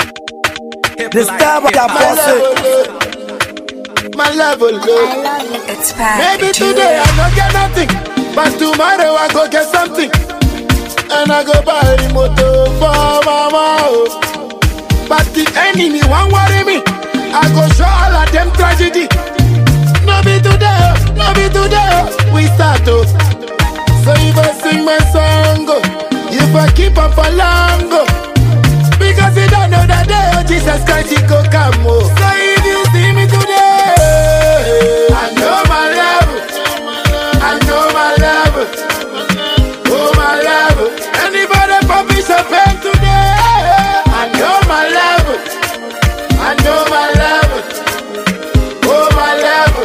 The style of that boss. My level low. It's bad. Maybe today I don't get nothing, but tomorrow I go get something. And I go buy the motor for mama. But the enemy won't worry me. I go show all of them tragedy. No be today, we start to. So if I sing my song, if I keep up for long, because you don't know that day, oh Jesus Christ, he go come. So if you see me today, I know my level, I know my level, oh my level. Anybody publish a pen today, I know my level, I know my level, oh my level.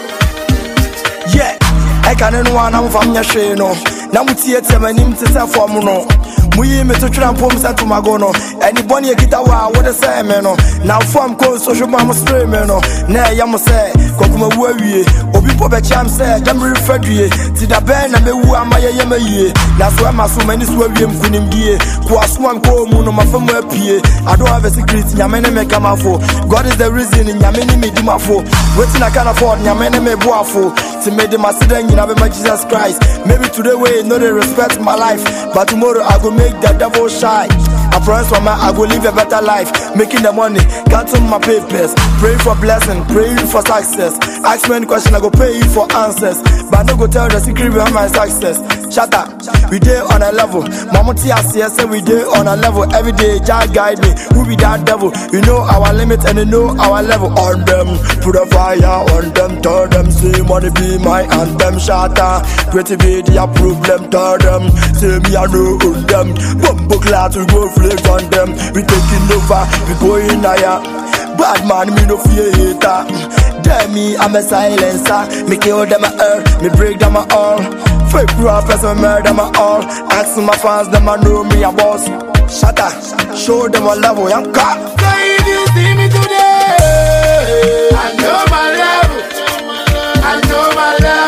Yeah, I can't know one from your show, no. Now we see it, my name is a formula. We me to tramp home to Magono. Anybody a guitar, what a say, meno. Now form close social mama spray, meno. Nay, Yamo say, Kokuma worry, or people bet Cham say, Jamry Fredry, Tida Ben and the Wua Maya Yama ye. That's why my so many swervium couldn't be. Kwaswan Ko Mono, my family PA. I don't have a secret, Yamene me come out for. God is the reason in Yamene me do my for. Waiting I can afford Yamene me boafo. To make them a student, you know, Jesus Christ. Maybe today way, no they respect my life. But tomorrow I go make the devil shy. I promise mama I go live a better life. Making the money, counting my papers. Praying for blessing, praying for success. Ask me any question, I go pay you for answers. But I no go tell the secret behind my success. Shut up, we dey on a level. Mama TSC say we dey on a level. Every day, Jah guide me. Who be that devil? You know our limit and you know our level. On them, put a fire on them. Tell them, say money be my anthem. Shut up, pretty be their problem. Tell them, say me I know on them. Bumbo class we go flex on them. We taking over, we going higher. Bad man, me no fear hater. Damn me, I'm a silencer. Me kill them all, me break them all. Fake rappers, me murder them all. Ask my fans, them I know me a boss. Shut up, show them a level, young car. So if you see me today, I know my level, I know my level.